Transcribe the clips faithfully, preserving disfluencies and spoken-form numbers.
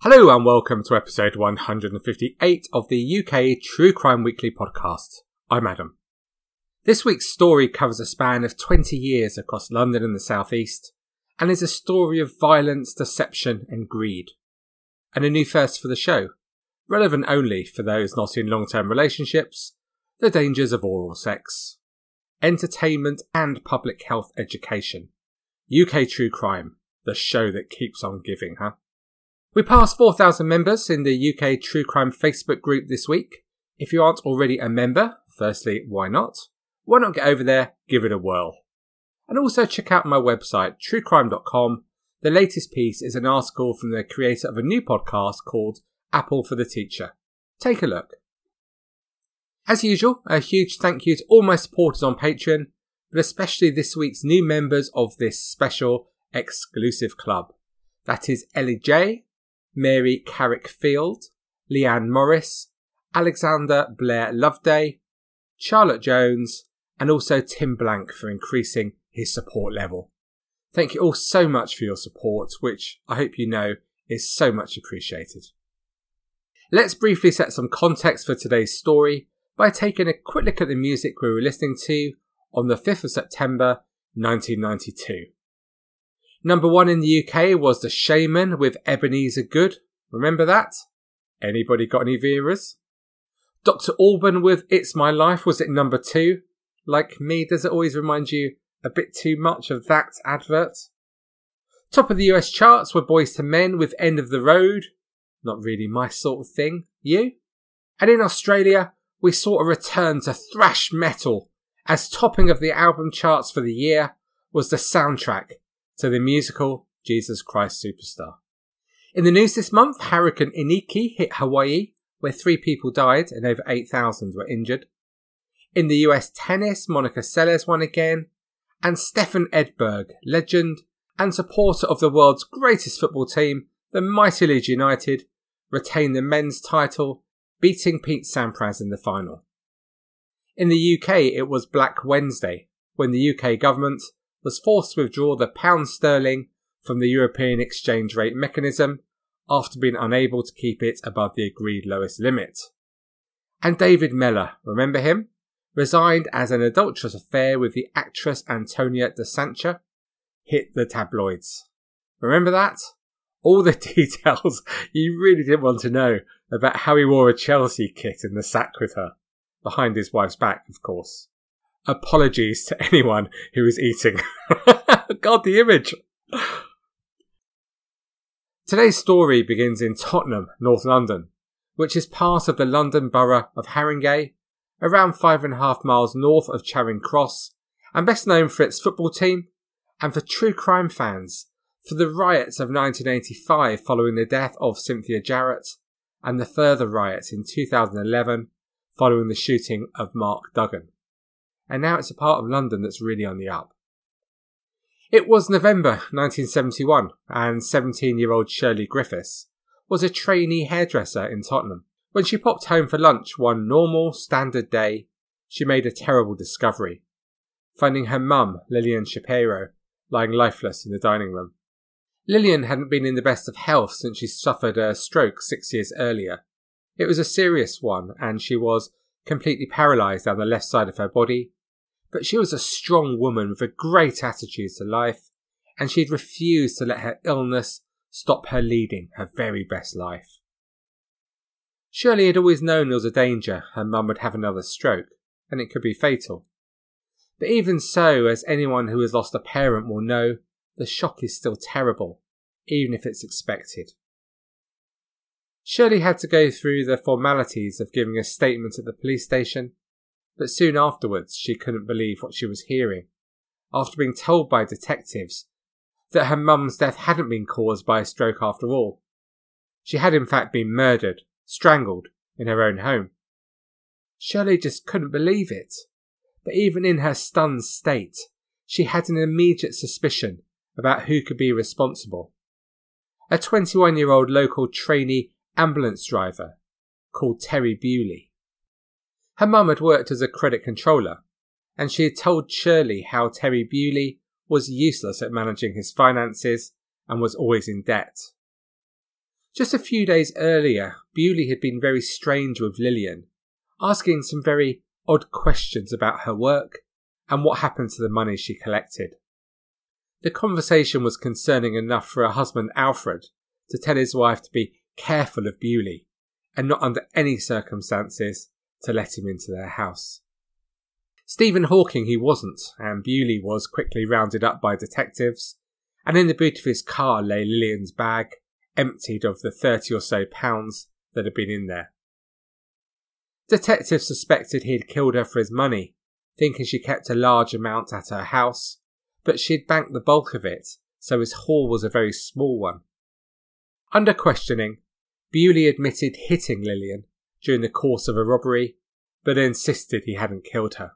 Hello and welcome to episode one hundred fifty-eight of the U K True Crime Weekly podcast. I'm Adam. This week's story covers a span of twenty years across London and the South East, and is a story of violence, deception and greed. And a new first for the show, relevant only for those not in long-term relationships, the dangers of oral sex, entertainment and public health education. U K True Crime, the show that keeps on giving, huh? We passed four thousand members in the U K True Crime Facebook group this week. If you aren't already a member, firstly, why not? Why not get over there, give it a whirl? And also check out my website, true crime dot com. The latest piece is an article from the creator of a new podcast called Apple for the Teacher. Take a look. As usual, a huge thank you to all my supporters on Patreon, but especially this week's new members of this special exclusive club. That is Ellie J, Mary Carrick-Field, Leanne Morris, Alexander Blair Loveday, Charlotte Jones, and also Tim Blank for increasing his support level. Thank you all so much for your support, which I hope you know is so much appreciated. Let's briefly set some context for today's story by taking a quick look at the music we were listening to on the fifth of September nineteen ninety-two. Number one in the U K was The Shaman with Ebenezer Good. Remember that? Anybody got any Veras? Doctor Alban with It's My Life was at number two. Like me, does it always remind you a bit too much of that advert? Top of the U S charts were Boyz two Men with End of the Road. Not really my sort of thing. You? And in Australia, we saw a return to thrash metal as topping of the album charts for the year was the soundtrack to the musical Jesus Christ Superstar. In the news this month, Hurricane Iniki hit Hawaii, where three people died and over eight thousand were injured. In the U S tennis, Monica Seles won again, and Stefan Edberg, legend and supporter of the world's greatest football team, the mighty Leeds United, retained the men's title, beating Pete Sampras in the final. In the U K, it was Black Wednesday, when the U K government was forced to withdraw the pound sterling from the European exchange rate mechanism after being unable to keep it above the agreed lowest limit. And David Mellor, remember him? Resigned as an adulterous affair with the actress Antonia de Sancha hit the tabloids. Remember that? All the details you really didn't want to know about how he wore a Chelsea kit in the sack with her. Behind his wife's back, of course. Apologies to anyone who is eating. God, the image. Today's story begins in Tottenham, North London, which is part of the London borough of Haringey, around five and a half miles north of Charing Cross, and best known for its football team, and for true crime fans, for the riots of nineteen eighty-five following the death of Cynthia Jarrett, and the further riots in two thousand eleven following the shooting of Mark Duggan. And now it's a part of London that's really on the up. It was November nineteen seventy-one, and seventeen-year-old Shirley Griffiths was a trainee hairdresser in Tottenham. When she popped home for lunch one normal, standard day, she made a terrible discovery, finding her mum, Lillian Shapiro, lying lifeless in the dining room. Lillian hadn't been in the best of health since she suffered a stroke six years earlier. It was a serious one, and she was completely paralysed down the left side of her body, but she was a strong woman with a great attitude to life, and she'd refused to let her illness stop her leading her very best life. Shirley had always known there was a danger her mum would have another stroke, and it could be fatal. But even so, as anyone who has lost a parent will know, the shock is still terrible, even if it's expected. Shirley had to go through the formalities of giving a statement at the police station, but soon afterwards she couldn't believe what she was hearing, after being told by detectives that her mum's death hadn't been caused by a stroke after all. She had in fact been murdered, strangled, in her own home. Shirley just couldn't believe it, but even in her stunned state, she had an immediate suspicion about who could be responsible. A twenty-one-year-old local trainee ambulance driver called Terry Bewley. Her mum had worked as a credit controller, and she had told Shirley how Terry Bewley was useless at managing his finances and was always in debt. Just a few days earlier, Bewley had been very strange with Lillian, asking some very odd questions about her work and what happened to the money she collected. The conversation was concerning enough for her husband Alfred to tell his wife to be careful of Bewley and not under any circumstances to let him into their house. Stephen Hawking he wasn't, and Bewley was quickly rounded up by detectives, and in the boot of his car lay Lillian's bag, emptied of the thirty or so pounds that had been in there. Detectives suspected he had killed her for his money, thinking she kept a large amount at her house, but she had banked the bulk of it, so his haul was a very small one. Under questioning, Bewley admitted hitting Lillian during the course of a robbery, but insisted he hadn't killed her.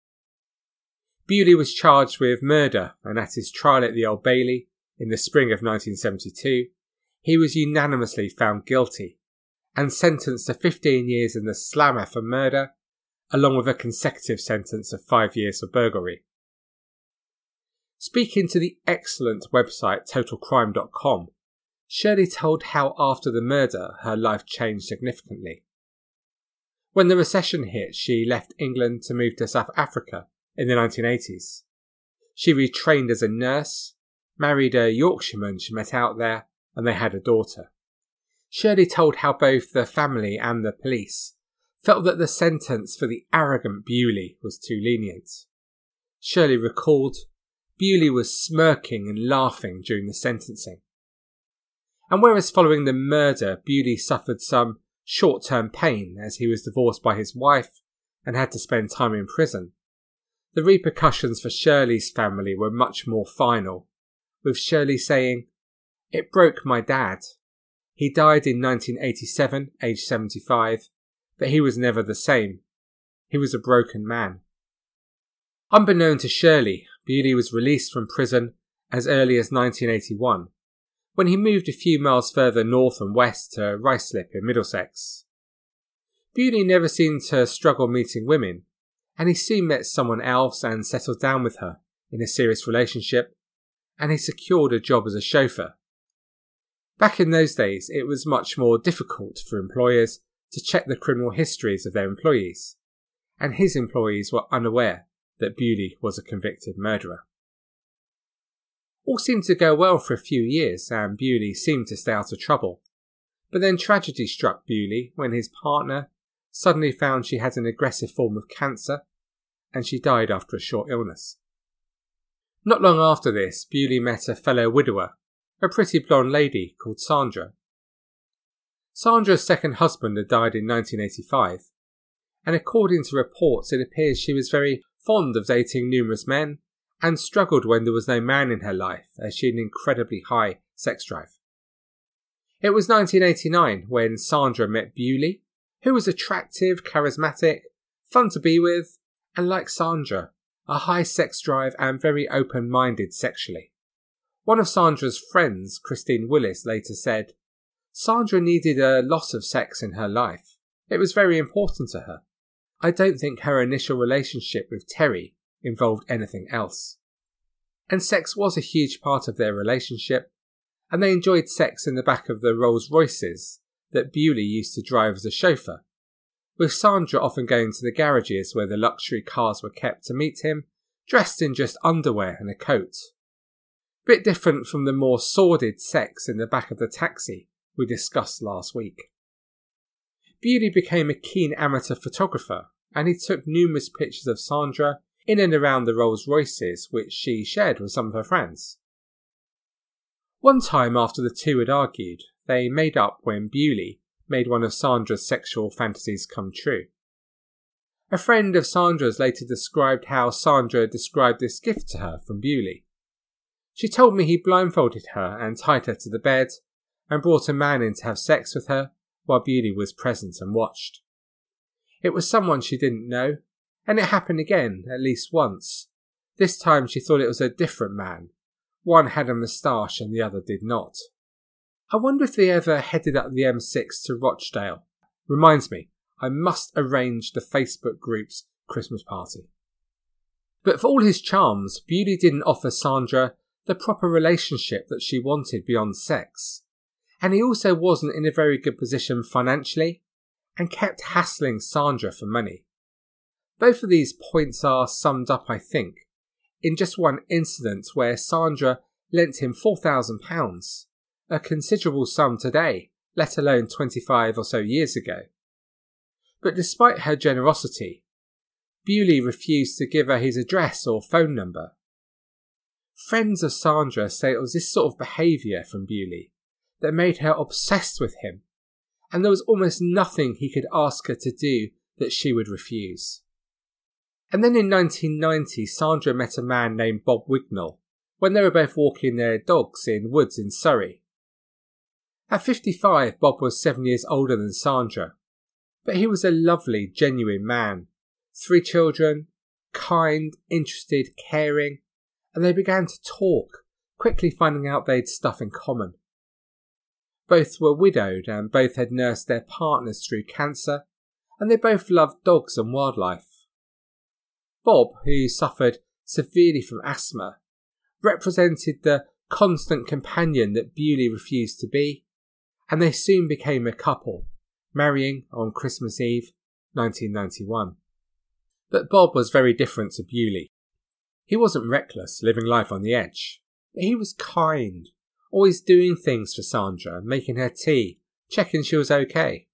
Bewley was charged with murder, and at his trial at the Old Bailey in the spring of nineteen seventy-two, he was unanimously found guilty and sentenced to fifteen years in the slammer for murder, along with a consecutive sentence of five years for burglary. Speaking to the excellent website total crime dot com, Shirley told how after the murder her life changed significantly. When the recession hit, she left England to move to South Africa in the nineteen eighties. She retrained as a nurse, married a Yorkshireman she met out there, and they had a daughter. Shirley told how both the family and the police felt that the sentence for the arrogant Bewley was too lenient. Shirley recalled, Bewley was smirking and laughing during the sentencing. And whereas following the murder Bewley suffered some short-term pain as he was divorced by his wife and had to spend time in prison, the repercussions for Shirley's family were much more final, with Shirley saying, "It broke my dad. He died in nineteen eighty-seven, aged seventy-five, but he was never the same. He was a broken man." Unbeknown to Shirley, Bewley was released from prison as early as nineteen eighty-one, when he moved a few miles further north and west to Ruislip in Middlesex. Bewley never seemed to struggle meeting women, and he soon met someone else and settled down with her in a serious relationship, and he secured a job as a chauffeur. Back in those days, it was much more difficult for employers to check the criminal histories of their employees, and his employees were unaware that Bewley was a convicted murderer. All seemed to go well for a few years, and Bewley seemed to stay out of trouble. But then tragedy struck Bewley when his partner suddenly found she had an aggressive form of cancer, and she died after a short illness. Not long after this, Bewley met a fellow widower, a pretty blonde lady called Sandra. Sandra's second husband had died in nineteen eighty-five, and according to reports it appears she was very fond of dating numerous men and struggled when there was no man in her life, as she had an incredibly high sex drive. It was nineteen eighty-nine when Sandra met Bewley, who was attractive, charismatic, fun to be with, and like Sandra, a high sex drive and very open-minded sexually. One of Sandra's friends, Christine Willis, later said, "Sandra needed a lot of sex in her life. It was very important to her. I don't think her initial relationship with Terry involved anything else." And sex was a huge part of their relationship, and they enjoyed sex in the back of the Rolls Royces that Bewley used to drive as a chauffeur, with Sandra often going to the garages where the luxury cars were kept to meet him, dressed in just underwear and a coat. Bit different from the more sordid sex in the back of the taxi we discussed last week. Bewley became a keen amateur photographer, and he took numerous pictures of Sandra in and around the Rolls Royces, which she shared with some of her friends. One time after the two had argued, they made up when Bewley made one of Sandra's sexual fantasies come true. A friend of Sandra's later described how Sandra described this gift to her from Bewley. She told me he blindfolded her and tied her to the bed and brought a man in to have sex with her while Bewley was present and watched. It was someone she didn't know, and it happened again at least once. This time she thought it was a different man. One had a moustache and the other did not. I wonder if they ever headed up the M six to Rochdale. Reminds me, I must arrange the Facebook group's Christmas party. But for all his charms, Bewley didn't offer Sandra the proper relationship that she wanted beyond sex, And he also wasn't in a very good position financially and kept hassling Sandra for money. Both of these points are summed up, I think, in just one incident where Sandra lent him four thousand pounds, a considerable sum today, let alone twenty-five or so years ago. But despite her generosity, Bewley refused to give her his address or phone number. Friends of Sandra say it was this sort of behaviour from Bewley that made her obsessed with him, and there was almost nothing he could ask her to do that she would refuse. And then in nineteen ninety, Sandra met a man named Bob Wignall when they were both walking their dogs in woods in Surrey. At fifty-five, Bob was seven years older than Sandra, but he was a lovely, genuine man. Three children, kind, interested, caring, and they began to talk, quickly finding out they'd stuff in common. Both were widowed and both had nursed their partners through cancer, and they both loved dogs and wildlife. Bob, who suffered severely from asthma, represented the constant companion that Bewley refused to be, and they soon became a couple, marrying on Christmas Eve, nineteen ninety-one. But Bob was very different to Bewley. He wasn't reckless, living life on the edge, but he was kind, always doing things for Sandra, making her tea, checking she was okay.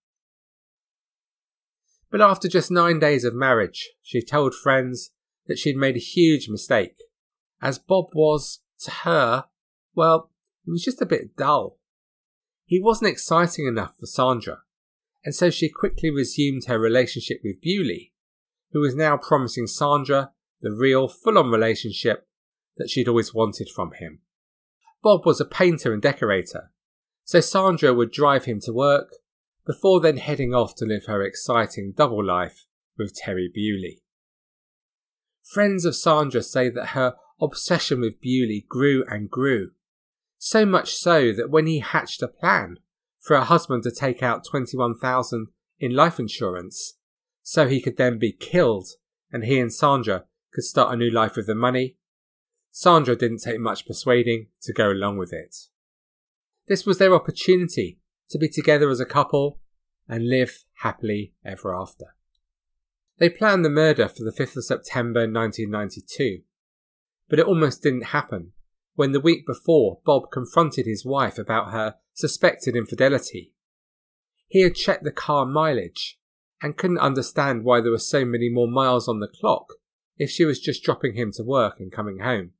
But after just nine days of marriage, she told friends that she'd made a huge mistake, as Bob was, to her, well, he was just a bit dull. He wasn't exciting enough for Sandra, and so she quickly resumed her relationship with Bewley, who was now promising Sandra the real, full-on relationship that she'd always wanted from him. Bob was a painter and decorator, so Sandra would drive him to work, before then heading off to live her exciting double life with Terry Bewley. Friends of Sandra say that her obsession with Bewley grew and grew, so much so that when he hatched a plan for her husband to take out twenty-one thousand dollars in life insurance, so he could then be killed and he and Sandra could start a new life with the money, Sandra didn't take much persuading to go along with it. This was their opportunity to be together as a couple and live happily ever after. They planned the murder for the fifth of September nineteen ninety-two, but it almost didn't happen when the week before Bob confronted his wife about her suspected infidelity. He had checked the car mileage and couldn't understand why there were so many more miles on the clock if she was just dropping him to work and coming home.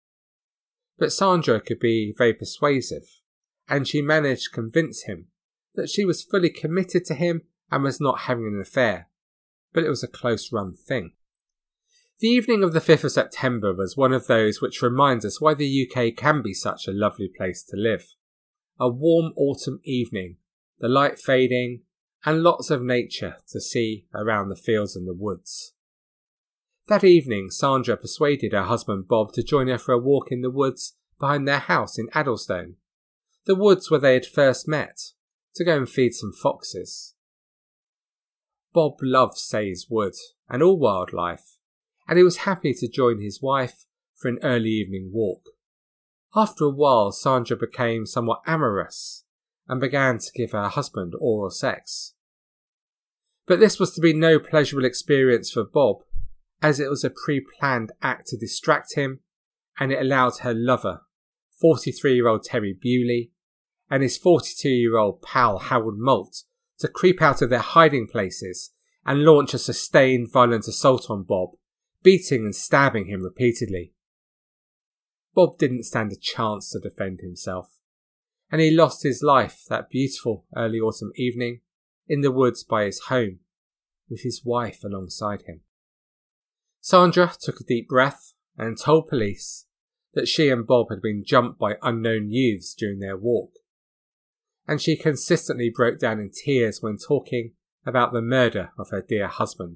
But Sandra could be very persuasive, and she managed to convince him that she was fully committed to him and was not having an affair, but it was a close-run thing. The evening of the fifth of September was one of those which reminds us why the U K can be such a lovely place to live. A warm autumn evening, the light fading, and lots of nature to see around the fields and the woods. That evening, Sandra persuaded her husband Bob to join her for a walk in the woods behind their house in Addlestone, the woods where they had first met, to go and feed some foxes. Bob loved Sayes Wood and all wildlife, and he was happy to join his wife for an early evening walk. After a while, Sandra became somewhat amorous and began to give her husband oral sex. But this was to be no pleasurable experience for Bob, as it was a pre-planned act to distract him, and it allowed her lover, forty-three-year-old Terry Bewley, and his forty-two-year-old pal Harold Malt to creep out of their hiding places and launch a sustained violent assault on Bob, beating and stabbing him repeatedly. Bob didn't stand a chance to defend himself, and he lost his life that beautiful early autumn evening in the woods by his home, with his wife alongside him. Sandra took a deep breath and told police that she and Bob had been jumped by unknown youths during their walk, and she consistently broke down in tears when talking about the murder of her dear husband.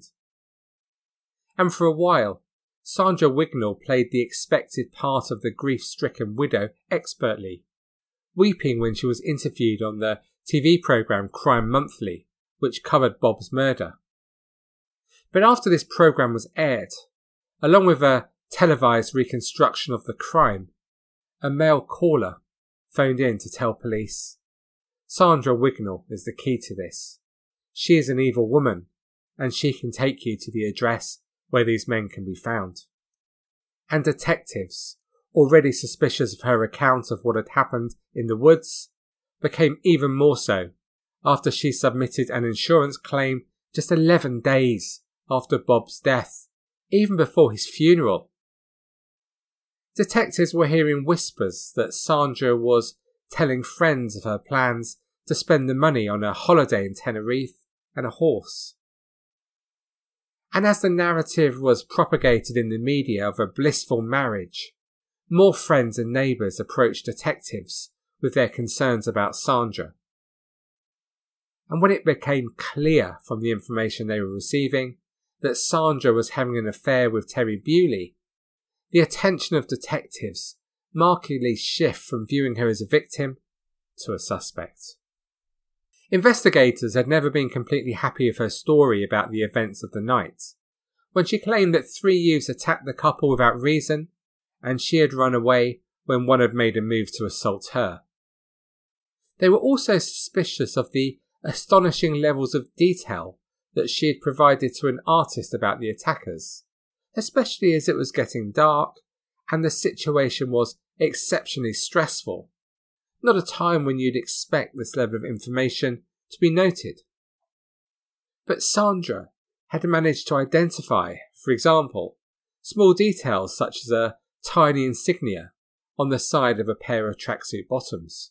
And for a while, Sandra Wignall played the expected part of the grief-stricken widow expertly, weeping when she was interviewed on the T V programme Crime Monthly, which covered Bob's murder. But after this programme was aired, along with a televised reconstruction of the crime, a male caller phoned in to tell police Sandra Wignall is the key to this. She is an evil woman, and she can take you to the address where these men can be found. And detectives, already suspicious of her account of what had happened in the woods, became even more so after she submitted an insurance claim just eleven days after Bob's death, even before his funeral. Detectives were hearing whispers that Sandra was telling friends of her plans to spend the money on a holiday in Tenerife and a horse. And as the narrative was propagated in the media of a blissful marriage, more friends and neighbours approached detectives with their concerns about Sandra. And when it became clear from the information they were receiving that Sandra was having an affair with Terry Bewley, the attention of detectives markedly shift from viewing her as a victim to a suspect. Investigators had never been completely happy with her story about the events of the night, when she claimed that three youths attacked the couple without reason, and she had run away when one had made a move to assault her. They were also suspicious of the astonishing levels of detail that she had provided to an artist about the attackers, especially as it was getting dark and the situation was exceptionally stressful. Not a time when you'd expect this level of information to be noted. But Sandra had managed to identify, for example, small details such as a tiny insignia on the side of a pair of tracksuit bottoms.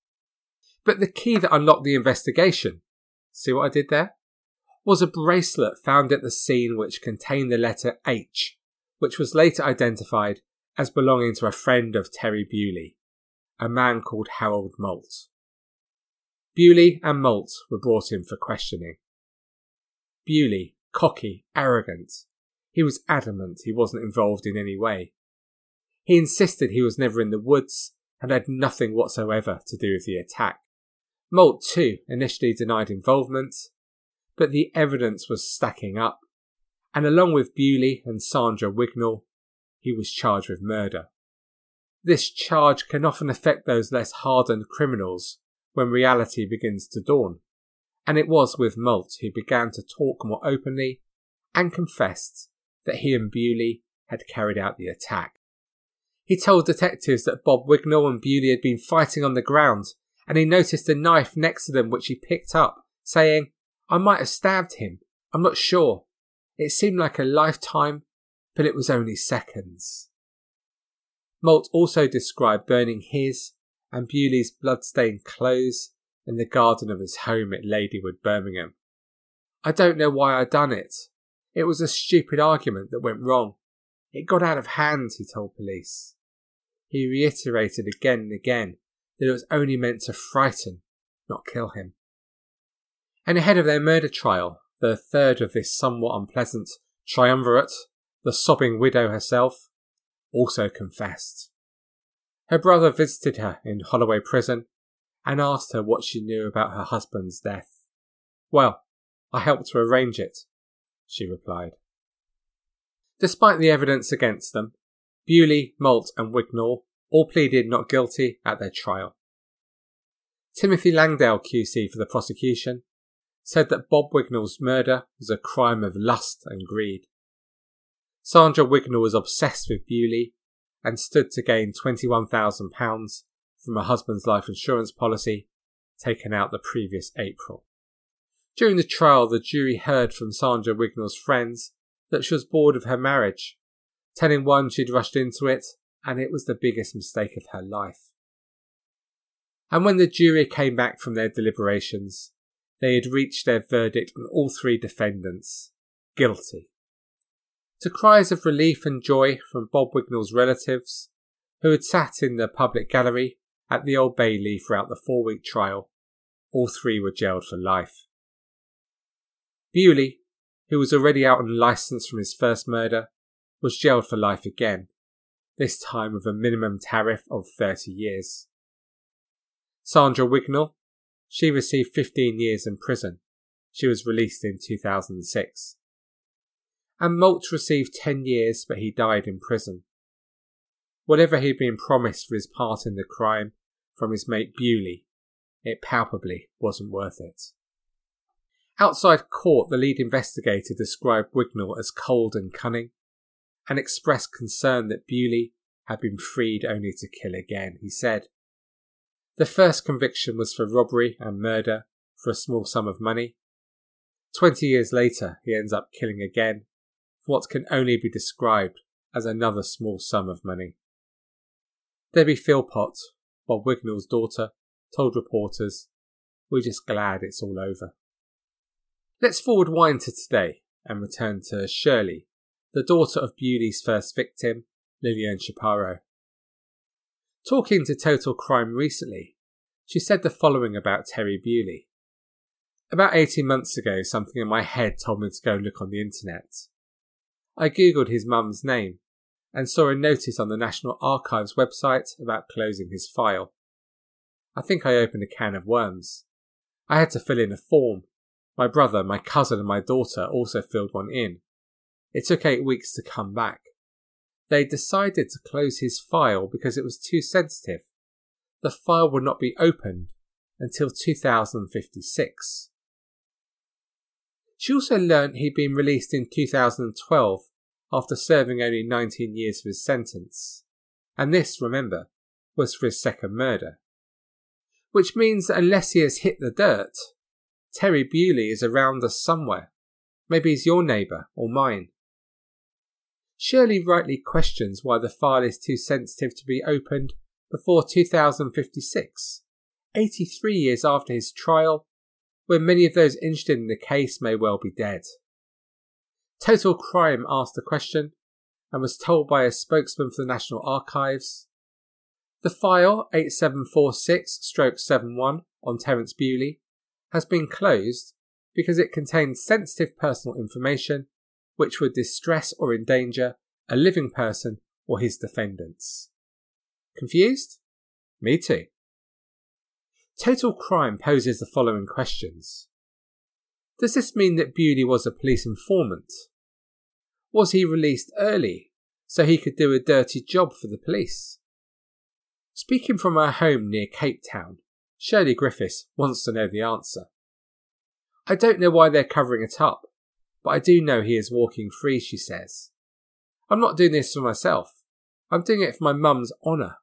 But the key that unlocked the investigation, see what I did there? Was a bracelet found at the scene which contained the letter H, which was later identified as belonging to a friend of Terry Bewley, a man called Harold Moult. Bewley and Moult were brought in for questioning. Bewley, cocky, arrogant. He was adamant he wasn't involved in any way. He insisted he was never in the woods and had nothing whatsoever to do with the attack. Moult, too, initially denied involvement, but the evidence was stacking up, and along with Bewley and Sandra Wignall, he was charged with murder. This charge can often affect those less hardened criminals when reality begins to dawn, and it was with Moult who began to talk more openly and confessed that he and Bewley had carried out the attack. He told detectives that Bob Wignall and Bewley had been fighting on the ground, and he noticed a knife next to them which he picked up, saying, "I might have stabbed him, I'm not sure. It seemed like a lifetime, but it was only seconds." Moult also described burning his and Bewley's blood-stained clothes in the garden of his home at Ladywood, Birmingham. "I don't know why I done it. It was a stupid argument that went wrong. It got out of hand," he told police. He reiterated again and again that it was only meant to frighten, not kill him. And ahead of their murder trial, the third of this somewhat unpleasant triumvirate, the sobbing widow herself, also confessed. Her brother visited her in Holloway Prison and asked her what she knew about her husband's death. "Well, I helped to arrange it," she replied. Despite the evidence against them, Bewley, Moult and Wignall all pleaded not guilty at their trial. Timothy Langdale Q C for the prosecution said that Bob Wignall's murder was a crime of lust and greed. Sandra Wignall was obsessed with Bewley and stood to gain twenty-one thousand pounds from her husband's life insurance policy taken out the previous April. During the trial, the jury heard from Sandra Wignall's friends that she was bored of her marriage, telling one she'd rushed into it and it was the biggest mistake of her life. And when the jury came back from their deliberations, they had reached their verdict on all three defendants, guilty. To cries of relief and joy from Bob Wignall's relatives, who had sat in the public gallery at the Old Bailey throughout the four-week trial, all three were jailed for life. Bewley, who was already out on licence from his first murder, was jailed for life again, this time with a minimum tariff of thirty years. Sandra Wignall, she received fifteen years in prison. She was released in two thousand six. And Moult received ten years, but he died in prison. Whatever he'd been promised for his part in the crime from his mate Bewley, it palpably wasn't worth it. Outside court, the lead investigator described Wignall as cold and cunning, and expressed concern that Bewley had been freed only to kill again. He said, "The first conviction was for robbery and murder for a small sum of money. Twenty years later, he ends up killing again for what can only be described as another small sum of money." Debbie Philpott, Bob Wignall's daughter, told reporters, "We're just glad it's all over." Let's forward wind to today and return to Shirley, the daughter of Bewley's first victim, Lillian Shapiro. Talking to Total Crime recently, she said the following about Terry Bewley. "About eighteen months ago, something in my head told me to go look on the internet. I googled his mum's name and saw a notice on the National Archives website about closing his file. I think I opened a can of worms. I had to fill in a form. My brother, my cousin and my daughter also filled one in. It took eight weeks to come back. They decided to close his file because it was too sensitive. The file would not be opened until two thousand fifty-six. She also learnt he'd been released in two thousand twelve after serving only nineteen years for his sentence. And this, remember, was for his second murder. Which means that unless he has hit the dirt, Terry Bewley is around us somewhere. Maybe he's your neighbour or mine. Shirley rightly questions why the file is too sensitive to be opened before two thousand fifty-six, eighty-three years after his trial, when many of those interested in the case may well be dead. Total Crime asked the question and was told by a spokesman for the National Archives, "The file eight seven four six seven one on Terence Bewley has been closed because it contains sensitive personal information which would distress or endanger a living person or his defendants." Confused? Me too. Total Crime poses the following questions. Does this mean that Bewley was a police informant? Was he released early so he could do a dirty job for the police? Speaking from her home near Cape Town, Shirley Griffiths wants to know the answer. "I don't know why they're covering it up, but I do know he is walking free," she says. "I'm not doing this for myself. I'm doing it for my mum's honour."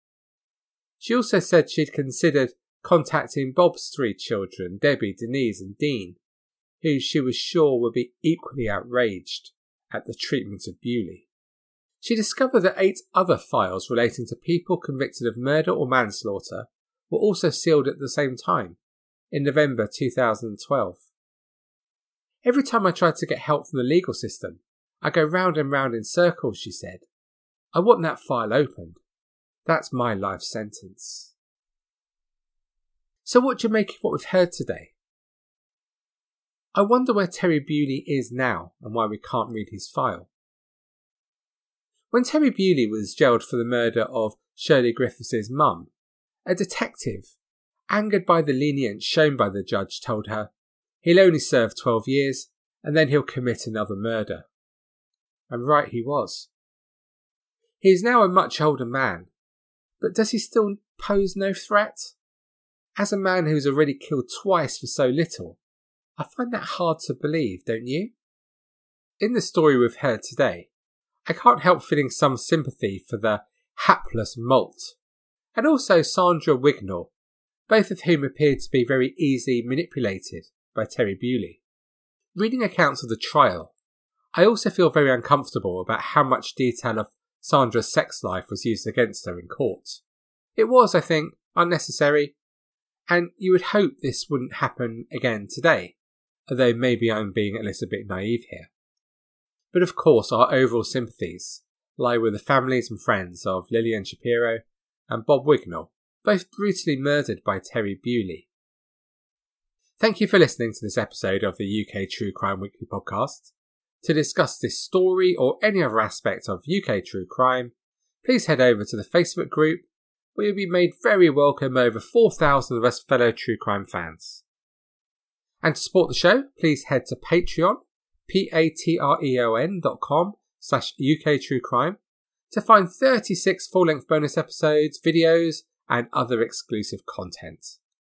She also said she'd considered contacting Bob's three children, Debbie, Denise and Dean, who she was sure would be equally outraged at the treatment of Bewley. She discovered that eight other files relating to people convicted of murder or manslaughter were also sealed at the same time, in November two thousand twelve. "Every time I try to get help from the legal system, I go round and round in circles," she said. "I want that file opened. That's my life sentence." So what do you make of what we've heard today? I wonder where Terry Bewley is now and why we can't read his file. When Terry Bewley was jailed for the murder of Shirley Griffiths' mum, a detective, angered by the lenience shown by the judge, told her he'll only serve twelve years and then he'll commit another murder. And right he was. He is now a much older man, but does he still pose no threat? As a man who's already killed twice for so little, I find that hard to believe, don't you? In the story we've heard today, I can't help feeling some sympathy for the hapless Malt, and also Sandra Wignall, both of whom appeared to be very easily manipulated by Terry Bewley. Reading accounts of the trial, I also feel very uncomfortable about how much detail of Sandra's sex life was used against her in court. It was, I think, unnecessary, and you would hope this wouldn't happen again today, although maybe I'm being a little bit naive here. But of course our overall sympathies lie with the families and friends of Lillian Shapiro and Bob Wignall, both brutally murdered by Terry Bewley. Thank you for listening to this episode of the U K True Crime Weekly podcast. To discuss this story or any other aspect of U K True Crime, please head over to the Facebook group, where you'll be made very welcome by over four thousand of us fellow true crime fans. And to support the show, please head to Patreon, P-A-T-R-E-O-N dot com slash UK True Crime, to find thirty-six full-length bonus episodes, videos, and other exclusive content.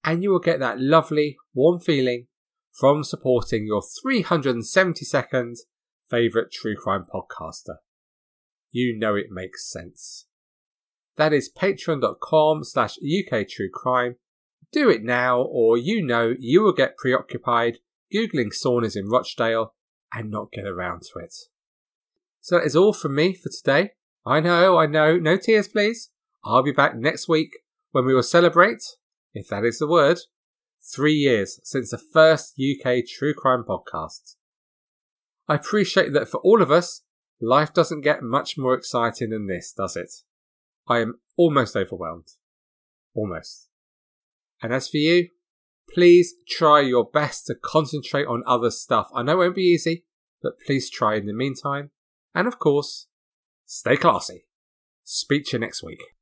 and you will get that lovely, warm feeling from supporting your three hundred seventy-second favourite true crime podcaster. You know it makes sense. That is patreon.com slash UK True Crime. Do it now, or you know you will get preoccupied Googling saunas in Rochdale and not get around to it. So that is all from me for today. I know, I know, no tears please. I'll be back next week when we will celebrate, if that is the word, three years since the first U K True Crime podcast. I appreciate that for all of us, life doesn't get much more exciting than this, does it? I am almost overwhelmed. Almost. And as for you, please try your best to concentrate on other stuff. I know it won't be easy, but please try in the meantime. And of course, stay classy. Speak to you next week.